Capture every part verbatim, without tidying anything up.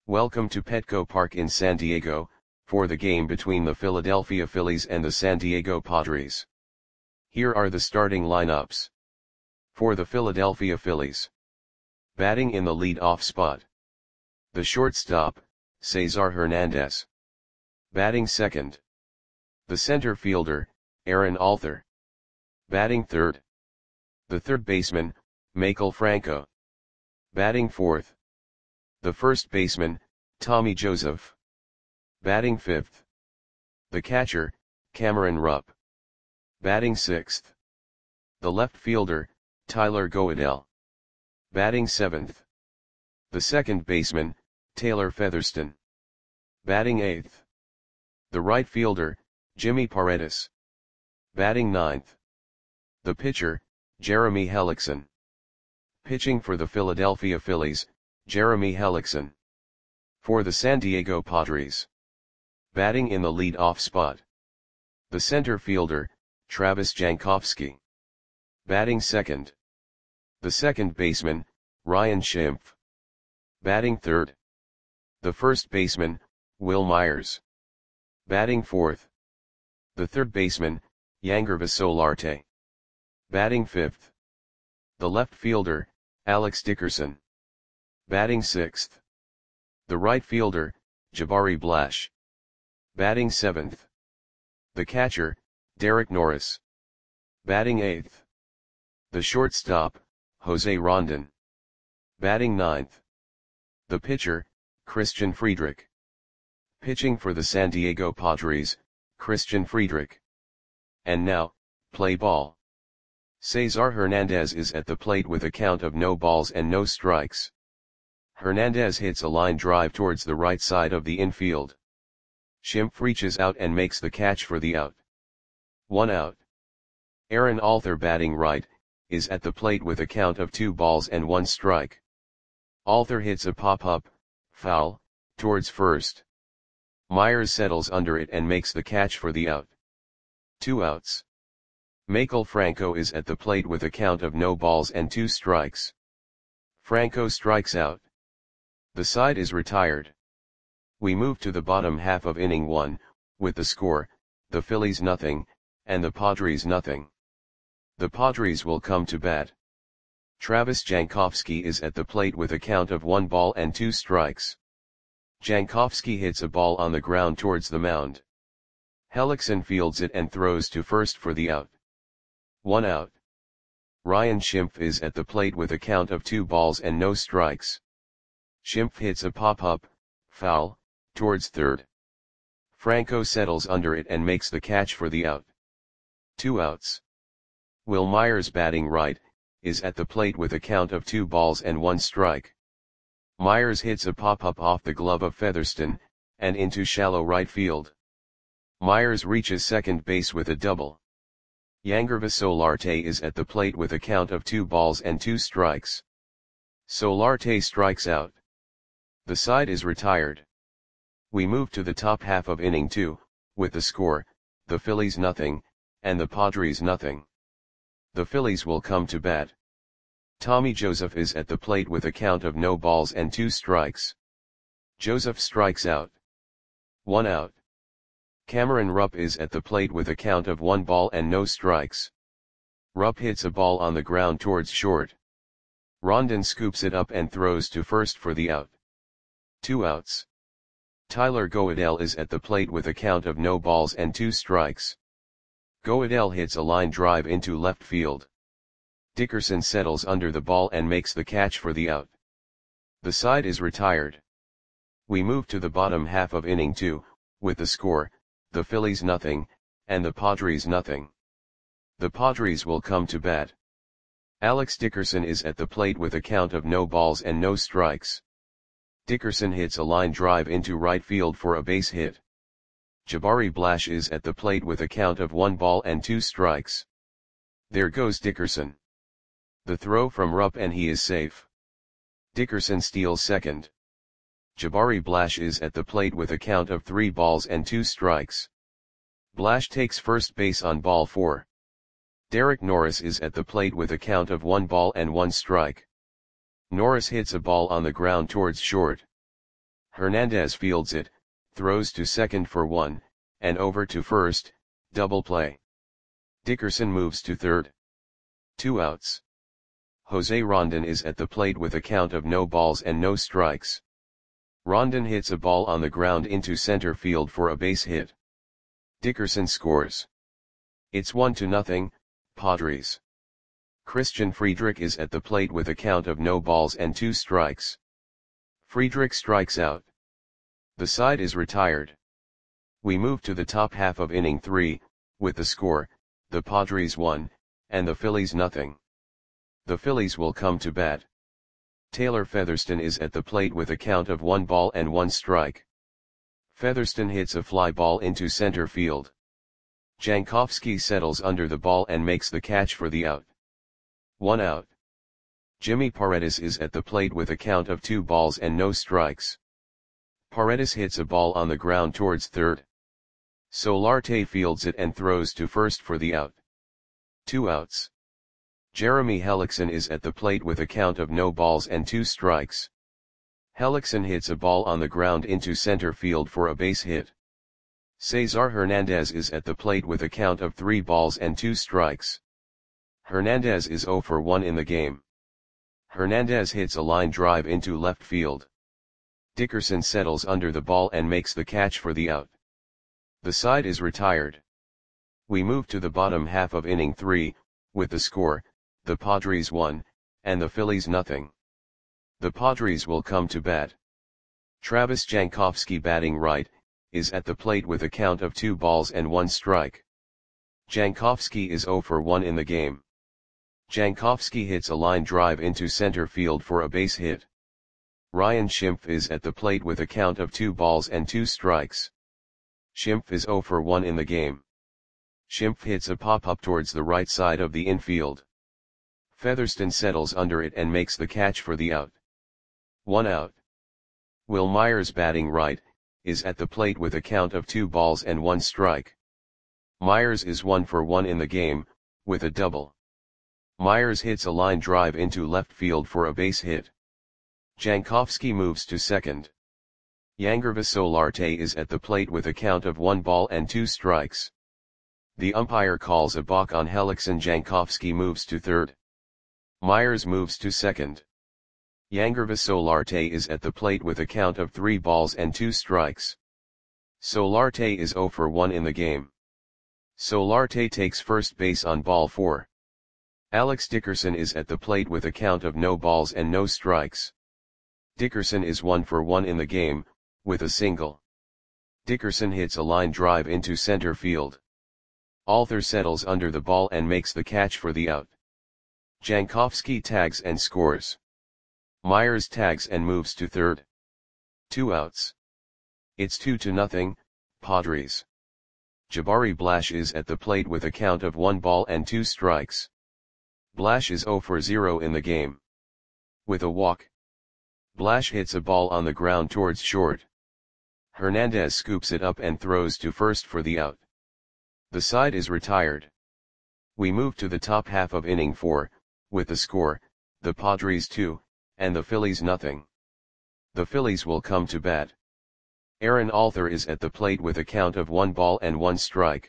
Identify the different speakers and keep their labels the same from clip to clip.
Speaker 1: Welcome to Petco Park in San Diego, for the game between the Philadelphia Phillies and the San Diego Padres. Here are the starting lineups. For the Philadelphia Phillies. Batting in the lead-off spot. The shortstop, Cesar Hernandez. Batting second. The center fielder, Aaron Alther. Batting third. The third baseman, Maikel Franco. Batting fourth. The first baseman, Tommy Joseph. Batting fifth. The catcher, Cameron Rupp. Batting sixth. The left fielder, Tyler Goeddel. Batting seventh. The second baseman, Taylor Featherston. Batting eighth. The right fielder, Jimmy Paredes. Batting ninth. The pitcher, Jeremy Hellickson. Pitching for the Philadelphia Phillies, Jeremy Hellickson. For the San Diego Padres. Batting in the lead-off spot. The center fielder, Travis Jankowski. Batting second. The second baseman, Ryan Schimpf. Batting third. The first baseman, Wil Myers. Batting fourth. The third baseman, Yangervis Solarte. Batting fifth. The left fielder, Alex Dickerson. Batting sixth. The right fielder, Jabari Blash. Batting seventh. The catcher, Derek Norris. Batting eighth. The shortstop, Jose Rondon. Batting ninth. The pitcher, Christian Friedrich. Pitching for the San Diego Padres, Christian Friedrich. And now, play ball. Cesar Hernandez is at the plate with a count of no balls and no strikes. Hernandez hits a line drive towards the right side of the infield. Schimpf reaches out and makes the catch for the out. One out. Aaron Alther, batting right, is at the plate with a count of two balls and one strike. Alther hits a pop-up, foul, towards first. Myers settles under it and makes the catch for the out. Two outs. Maikel Franco is at the plate with a count of no balls and two strikes. Franco strikes out. The side is retired. We move to the bottom half of inning one, with the score, the Phillies nothing, and the Padres nothing. The Padres will come to bat. Travis Jankowski is at the plate with a count of one ball and two strikes. Jankowski hits a ball on the ground towards the mound. Hellickson fields it and throws to first for the out. One out. Ryan Schimpf is at the plate with a count of two balls and no strikes. Schimpf hits a pop-up, foul, towards third. Franco settles under it and makes the catch for the out. Two outs. Wil Myers, batting right, is at the plate with a count of two balls and one strike. Myers hits a pop-up off the glove of Featherston, and into shallow right field. Myers reaches second base with a double. Yangervis Solarte is at the plate with a count of two balls and two strikes. Solarte strikes out. The side is retired. We move to the top half of inning two, with the score, the Phillies nothing, and the Padres nothing. The Phillies will come to bat. Tommy Joseph is at the plate with a count of no balls and two strikes. Joseph strikes out. One out. Cameron Rupp is at the plate with a count of one ball and no strikes. Rupp hits a ball on the ground towards short. Rondon scoops it up and throws to first for the out. Two outs. Tyler Goeddel is at the plate with a count of no balls and two strikes. Goeddel hits a line drive into left field. Dickerson settles under the ball and makes the catch for the out. The side is retired. We move to the bottom half of inning two, with the score, the Phillies nothing, and the Padres nothing. The Padres will come to bat. Alex Dickerson is at the plate with a count of no balls and no strikes. Dickerson hits a line drive into right field for a base hit. Jabari Blash is at the plate with a count of one ball and two strikes. There goes Dickerson. The throw from Rupp and he is safe. Dickerson steals second. Jabari Blash is at the plate with a count of three balls and two strikes. Blash takes first base on ball four. Derek Norris is at the plate with a count of one ball and one strike. Norris hits a ball on the ground towards short. Hernandez fields it, throws to second for one, and over to first, double play. Dickerson moves to third. Two outs. Jose Rondon is at the plate with a count of no balls and no strikes. Rondon hits a ball on the ground into center field for a base hit. Dickerson scores. It's one to nothing, Padres. Christian Friedrich is at the plate with a count of no balls and two strikes. Friedrich strikes out. The side is retired. We move to the top half of inning three, with the score, the Padres one, and the Phillies nothing. The Phillies will come to bat. Taylor Featherston is at the plate with a count of one ball and one strike. Featherston hits a fly ball into center field. Jankowski settles under the ball and makes the catch for the out. One out. Jimmy Paredes is at the plate with a count of two balls and no strikes. Paredes hits a ball on the ground towards third. Solarte fields it and throws to first for the out. Two outs. Jeremy Hellickson is at the plate with a count of no balls and two strikes. Hellickson hits a ball on the ground into center field for a base hit. Cesar Hernandez is at the plate with a count of three balls and two strikes. Hernandez is zero for one in the game. Hernandez hits a line drive into left field. Dickerson settles under the ball and makes the catch for the out. The side is retired. We move to the bottom half of inning three, with the score, the Padres one, and the Phillies nothing. The Padres will come to bat. Travis Jankowski, batting right, is at the plate with a count of two balls and one strike. Jankowski is zero for one in the game. Jankowski hits a line drive into center field for a base hit. Ryan Schimpf is at the plate with a count of two balls and two strikes. Schimpf is zero for one in the game. Schimpf hits a pop-up towards the right side of the infield. Featherston settles under it and makes the catch for the out. One out. Will Myers, batting right, is at the plate with a count of two balls and one strike. Myers is one for one in the game, with a double. Myers hits a line drive into left field for a base hit. Jankowski moves to second. Yangervis Solarte is at the plate with a count of one ball and two strikes. The umpire calls a balk on Hellickson. Jankowski moves to third. Myers moves to second. Yangervis Solarte is at the plate with a count of three balls and two strikes. Solarte is zero for one in the game. Solarte takes first base on ball four. Alex Dickerson is at the plate with a count of no balls and no strikes. Dickerson is one for one in the game, with a single. Dickerson hits a line drive into center field. Alter settles under the ball and makes the catch for the out. Jankowski tags and scores. Myers tags and moves to third. Two outs. It's two to nothing, Padres. Jabari Blash is at the plate with a count of one ball and two strikes. Blash is zero for zero in the game. With a walk. Blash hits a ball on the ground towards short. Hernandez scoops it up and throws to first for the out. The side is retired. We move to the top half of inning four, with the score, the Padres two, and the Phillies nothing. The Phillies will come to bat. Aaron Alther is at the plate with a count of one ball and one strike.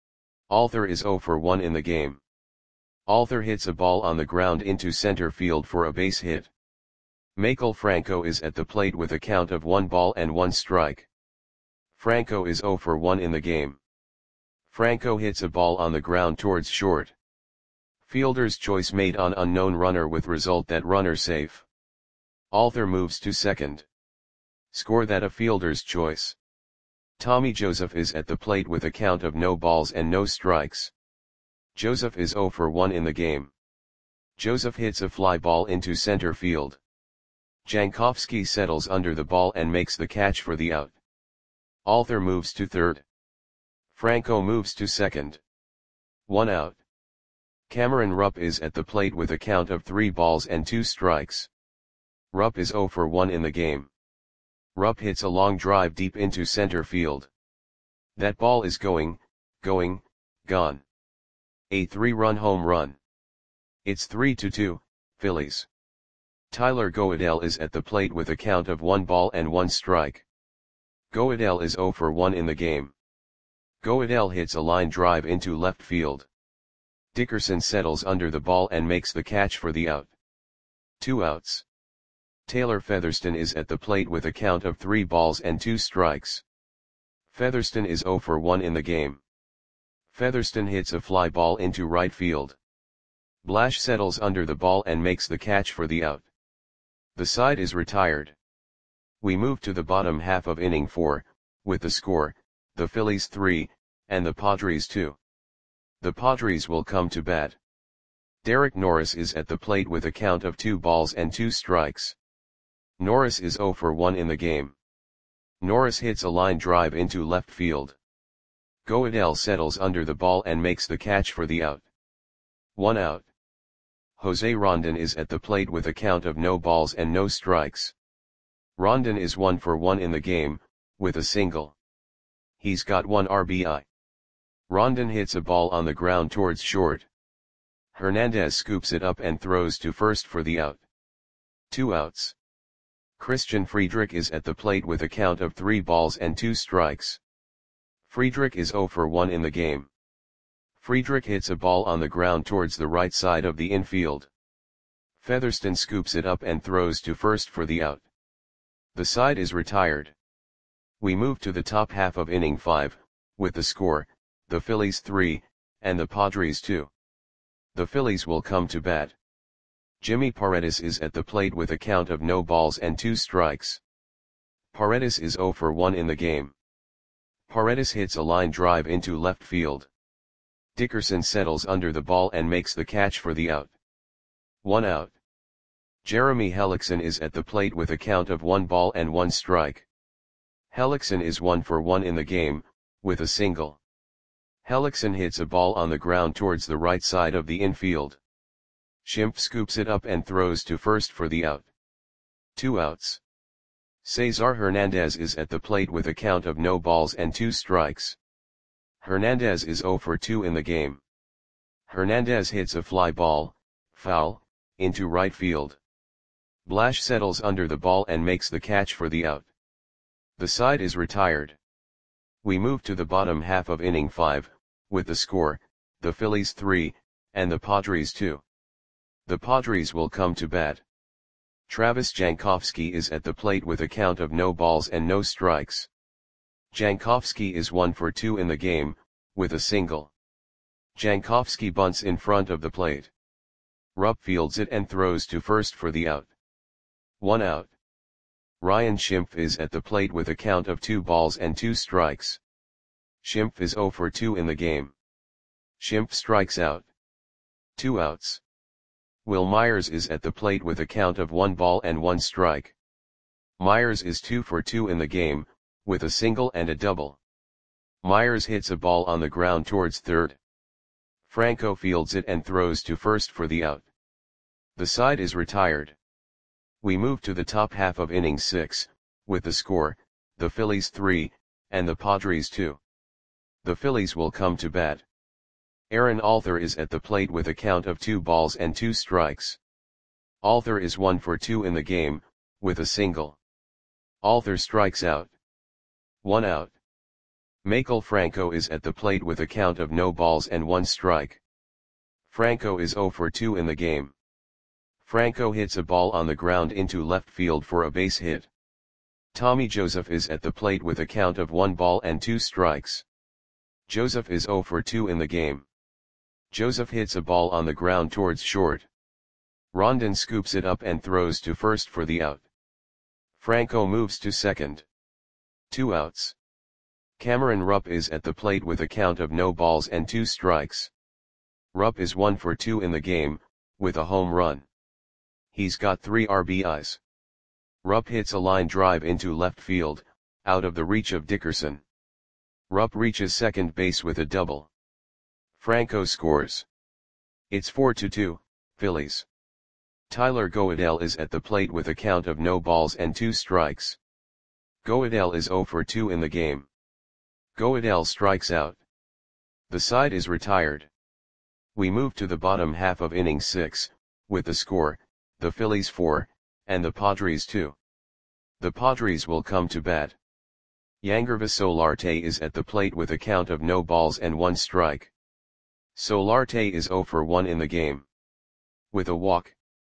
Speaker 1: Alther is zero for one in the game. Alther hits a ball on the ground into center field for a base hit. Maikel Franco is at the plate with a count of one ball and one strike. Franco is zero for one in the game. Franco hits a ball on the ground towards short. Fielder's choice made on unknown runner with result that runner safe. Alther moves to second. Score that a fielder's choice. Tommy Joseph is at the plate with a count of no balls and no strikes. Joseph is zero for one in the game. Joseph hits a fly ball into center field. Jankowski settles under the ball and makes the catch for the out. Alther moves to third. Franco moves to second. One out. Cameron Rupp is at the plate with a count of three balls and two strikes. Rupp is zero for one in the game. Rupp hits a long drive deep into center field. That ball is going, going, gone. A three-run home run. It's three to two, Phillies. Tyler Goodell is at the plate with a count of one ball and one strike. Goodell is zero for one in the game. Goodell hits a line drive into left field. Dickerson settles under the ball and makes the catch for the out. Two outs. Taylor Featherston is at the plate with a count of three balls and two strikes. Featherston is zero for one in the game. Featherston hits a fly ball into right field. Blash settles under the ball and makes the catch for the out. The side is retired. We move to the bottom half of inning four, with the score, the Phillies three, and the Padres two. The Padres will come to bat. Derek Norris is at the plate with a count of two balls and two strikes. Norris is zero for one in the game. Norris hits a line drive into left field. Goodell settles under the ball and makes the catch for the out. One out. Jose Rondon is at the plate with a count of no balls and no strikes. Rondon is one for one in the game, with a single. He's got one R B I. Rondon hits a ball on the ground towards short. Hernandez scoops it up and throws to first for the out. Two outs. Christian Friedrich is at the plate with a count of three balls and two strikes. Friedrich is zero for one in the game. Friedrich hits a ball on the ground towards the right side of the infield. Featherston scoops it up and throws to first for the out. The side is retired. We move to the top half of inning five, with the score, the Phillies three, and the Padres two. The Phillies will come to bat. Jimmy Paredes is at the plate with a count of no balls and two strikes. Paredes is zero for one in the game. Paredes hits a line drive into left field. Dickerson settles under the ball and makes the catch for the out. One out. Jeremy Hellickson is at the plate with a count of one ball and one strike. Hellickson is one for one in the game, with a single. Hellickson hits a ball on the ground towards the right side of the infield. Schimpf scoops it up and throws to first for the out. Two outs. Cesar Hernandez is at the plate with a count of no balls and two strikes. Hernandez is zero for two in the game. Hernandez hits a fly ball, foul, into right field. Blash settles under the ball and makes the catch for the out. The side is retired. We move to the bottom half of inning five, with the score, the Phillies three, and the Padres two. The Padres will come to bat. Travis Jankowski is at the plate with a count of no balls and no strikes. Jankowski is one for two in the game, with a single. Jankowski bunts in front of the plate. Rupp fields it and throws to first for the out. One out. Ryan Schimpf is at the plate with a count of two balls and two strikes. Schimpf is zero for two in the game. Schimpf strikes out. Two outs. Will Myers is at the plate with a count of one ball and one strike. Myers is two for two in the game, with a single and a double. Myers hits a ball on the ground towards third. Franco fields it and throws to first for the out. The side is retired. We move to the top half of inning six, with the score, the Phillies three, and the Padres two. The Phillies will come to bat. Aaron Alther is at the plate with a count of two balls and two strikes. Alther is one for two in the game, with a single. Alther strikes out. One out. Maikel Franco is at the plate with a count of no balls and one strike. Franco is zero for two in the game. Franco hits a ball on the ground into left field for a base hit. Tommy Joseph is at the plate with a count of one ball and two strikes. Joseph is zero for two in the game. Joseph hits a ball on the ground towards short. Rondon scoops it up and throws to first for the out. Franco moves to second. Two outs. Cameron Rupp is at the plate with a count of no balls and two strikes. Rupp is one for two in the game, with a home run. He's got three R B Is. Rupp hits a line drive into left field, out of the reach of Dickerson. Rupp reaches second base with a double. Franco scores. It's four to two, Phillies. Tyler Goodell is at the plate with a count of no balls and two strikes. Goodell is zero for two in the game. Goodell strikes out. The side is retired. We move to the bottom half of inning six, with the score, the Phillies four, and the Padres two. The Padres will come to bat. Yangervis Solarte is at the plate with a count of no balls and one strike. Solarte is zero for one in the game. With a walk,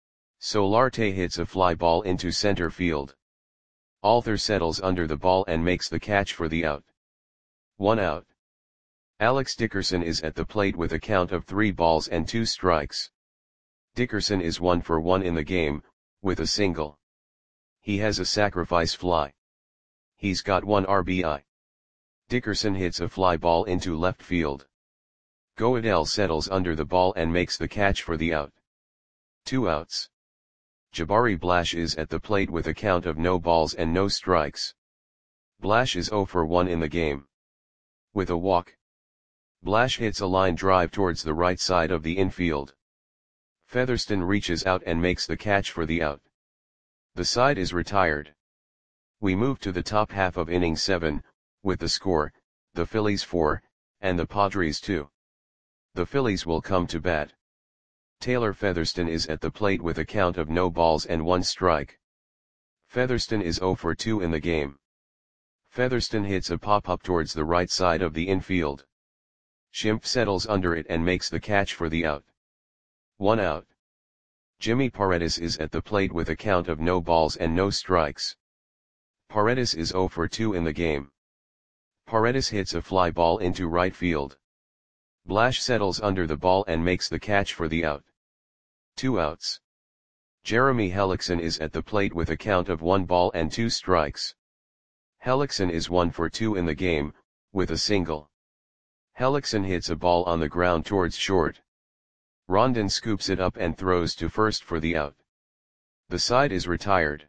Speaker 1: Solarte hits a fly ball into center field. Alter settles under the ball and makes the catch for the out. One out. Alex Dickerson is at the plate with a count of three balls and two strikes. Dickerson is one for one in the game, with a single. He has a sacrifice fly. He's got one R B I. Dickerson hits a fly ball into left field. Goodell settles under the ball and makes the catch for the out. Two outs. Jabari Blash is at the plate with a count of no balls and no strikes. Blash is zero for one in the game. With a walk, Blash hits a line drive towards the right side of the infield. Featherston reaches out and makes the catch for the out. The side is retired. We move to the top half of inning seven, with the score, the Phillies four, and the Padres two. The Phillies will come to bat. Taylor Featherston is at the plate with a count of no balls and one strike. Featherston is zero for two in the game. Featherston hits a pop-up towards the right side of the infield. Schimpf settles under it and makes the catch for the out. One out. Jimmy Paredes is at the plate with a count of no balls and no strikes. Paredes is zero for two in the game. Paredes hits a fly ball into right field. Blash settles under the ball and makes the catch for the out. Two outs. Jeremy Hellickson is at the plate with a count of one ball and two strikes. Hellickson is one for two in the game, with a single. Hellickson hits a ball on the ground towards short. Rondon scoops it up and throws to first for the out. The side is retired.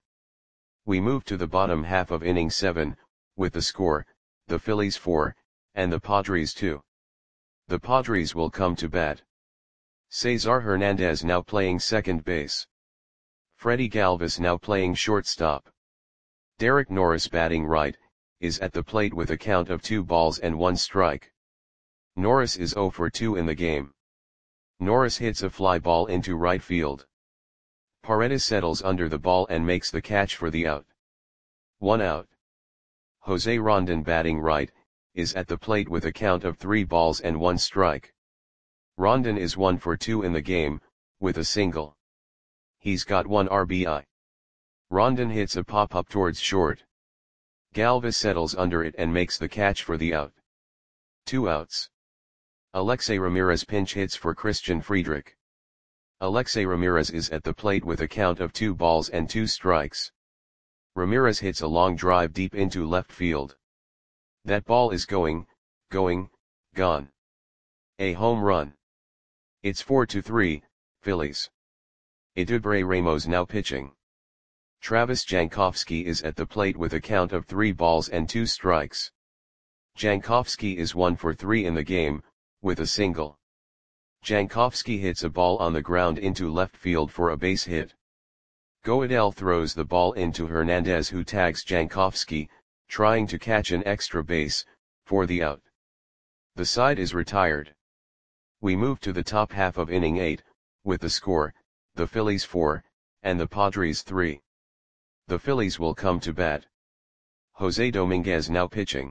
Speaker 1: We move to the bottom half of inning seven, with the score, the Phillies four, and the Padres two. The Padres will come to bat. Cesar Hernandez now playing second base. Freddie Galvis now playing shortstop. Derek Norris batting right, is at the plate with a count of two balls and one strike. Norris is zero for two in the game. Norris hits a fly ball into right field. Paredes settles under the ball and makes the catch for the out. One out. Jose Rondon batting right, is at the plate with a count of three balls and one strike. Rondon is one for two in the game, with a single. He's got one R B I. Rondon hits a pop-up towards short. Galvis settles under it and makes the catch for the out. Two outs. Alexei Ramirez pinch hits for Christian Friedrich. Alexei Ramirez is at the plate with a count of two balls and two strikes. Ramirez hits a long drive deep into left field. That ball is going, going, gone. A home run. It's four to three, Phillies. Eduardo Ramos now pitching. Travis Jankowski is at the plate with a count of three balls and two strikes. Jankowski is one for three in the game, with a single. Jankowski hits a ball on the ground into left field for a base hit. Goodell throws the ball into Hernandez, who tags Jankowski, trying to catch an extra base, for the out. The side is retired. We move to the top half of inning eight, with the score, the Phillies four, and the Padres three. The Phillies will come to bat. Jose Dominguez now pitching.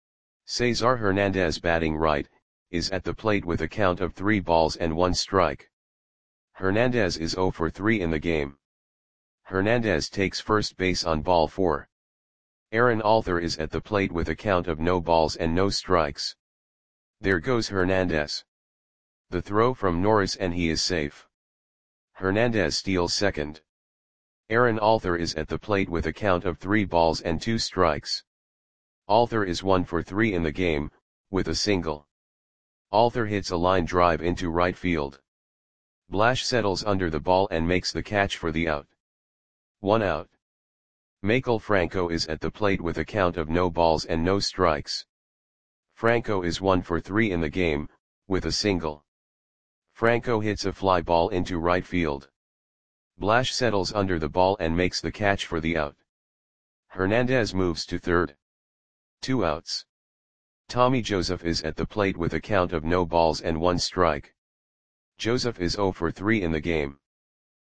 Speaker 1: Cesar Hernandez batting right, is at the plate with a count of three balls and one strike. Hernandez is zero for three in the game. Hernandez takes first base on ball four. Aaron Alter is at the plate with a count of no balls and no strikes. There goes Hernandez. The throw from Norris and he is safe. Hernandez steals second. Aaron Alter is at the plate with a count of three balls and two strikes. Alter is one for three in the game, with a single. Alter hits a line drive into right field. Blash settles under the ball and makes the catch for the out. One out. Maikel Franco is at the plate with a count of no balls and no strikes. Franco is one for three in the game, with a single. Franco hits a fly ball into right field. Blash settles under the ball and makes the catch for the out. Hernandez moves to third. Two outs. Tommy Joseph is at the plate with a count of no balls and one strike. Joseph is zero for three in the game.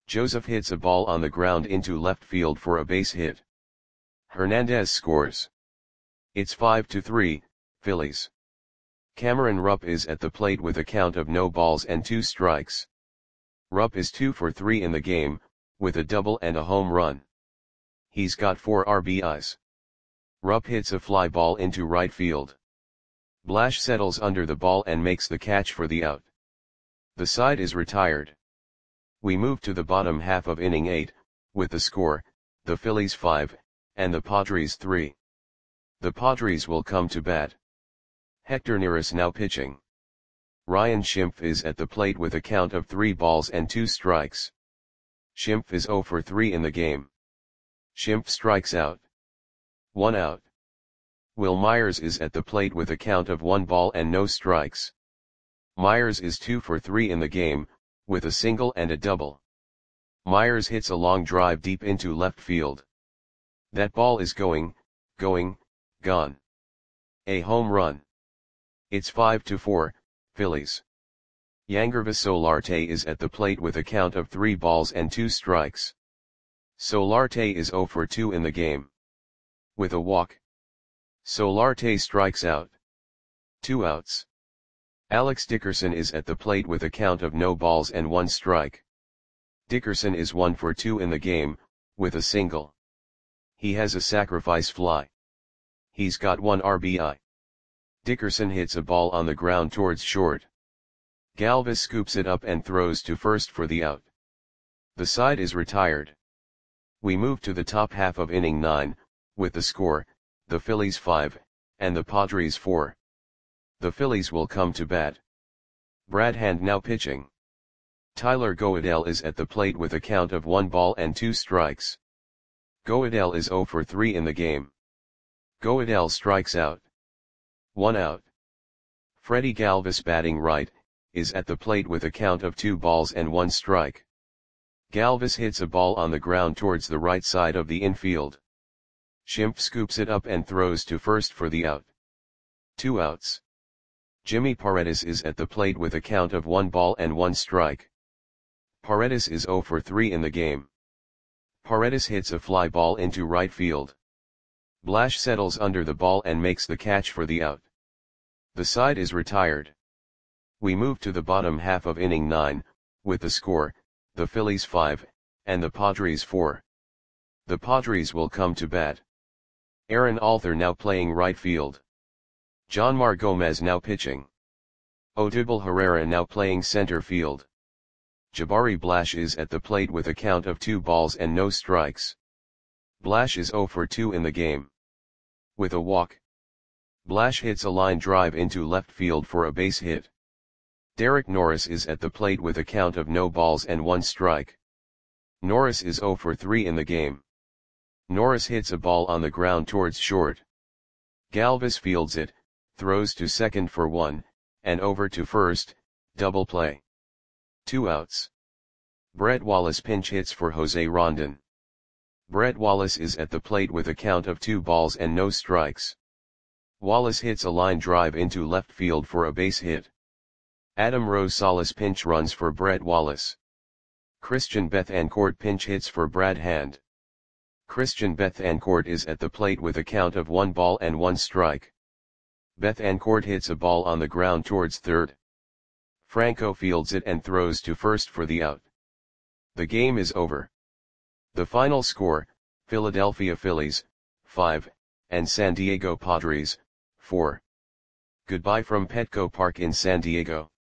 Speaker 1: Joseph hits a ball on the ground into left field for a base hit. Hernandez scores. It's five to three, Phillies. Cameron Rupp is at the plate with a count of no balls and two strikes. Rupp is two for three in the game, with a double and a home run. He's got four R B Is. Rupp hits a fly ball into right field. Blash settles under the ball and makes the catch for the out. The side is retired. We move to the bottom half of inning eight, with the score, the Phillies five, and the Padres three. The Padres will come to bat. Hector Neris now pitching. Ryan Schimpf is at the plate with a count of three balls and two strikes. Schimpf is zero for three in the game. Schimpf strikes out. One out. Will Myers is at the plate with a count of one ball and no strikes. Myers is two for three in the game, with a single and a double. Myers hits a long drive deep into left field. That ball is going, going, gone. A home run. It's five to four, Phillies. Yangervis Solarte is at the plate with a count of three balls and two strikes. Solarte is zero for two in the game. With a walk. Solarte strikes out. Two outs. Alex Dickerson is at the plate with a count of no balls and one strike. Dickerson is one for two in the game, with a single. He has a sacrifice fly. He's got one R B I. Dickerson hits a ball on the ground towards short. Galvis scoops it up and throws to first for the out. The side is retired. We move to the top half of inning nine, with the score, the Phillies five, and the Padres four. The Phillies will come to bat. Brad Hand now pitching. Tyler Goeddel is at the plate with a count of one ball and two strikes. Goeddel is zero for three in the game. Goeddel strikes out. One out. Freddie Galvis batting right, is at the plate with a count of two balls and one strike. Galvis hits a ball on the ground towards the right side of the infield. Schimpf scoops it up and throws to first for the out. Two outs. Jimmy Paredes is at the plate with a count of one ball and one strike. Paredes is zero for three in the game. Paredes hits a fly ball into right field. Blash settles under the ball and makes the catch for the out. The side is retired. We move to the bottom half of inning nine, with the score, the Phillies five, and the Padres four. The Padres will come to bat. Aaron Alther now playing right field. Jonmar Gomez now pitching. Odubel Herrera now playing center field. Jabari Blash is at the plate with a count of two balls and no strikes. Blash is zero for two in the game. With a walk. Blash hits a line drive into left field for a base hit. Derek Norris is at the plate with a count of no balls and one strike. Norris is zero for three in the game. Norris hits a ball on the ground towards short. Galvis fields it, throws to second for one, and over to first, double play. Two outs. Brett Wallace pinch hits for Jose Rondon. Brett Wallace is at the plate with a count of two balls and no strikes. Wallace hits a line drive into left field for a base hit. Adam Rosales pinch runs for Brett Wallace. Christian Bethancourt pinch hits for Brad Hand. Christian Bethancourt is at the plate with a count of one ball and one strike. Bethancourt hits a ball on the ground towards third. Franco fields it and throws to first for the out. The game is over. The final score, Philadelphia Phillies, five, and San Diego Padres, four. Goodbye from Petco Park in San Diego.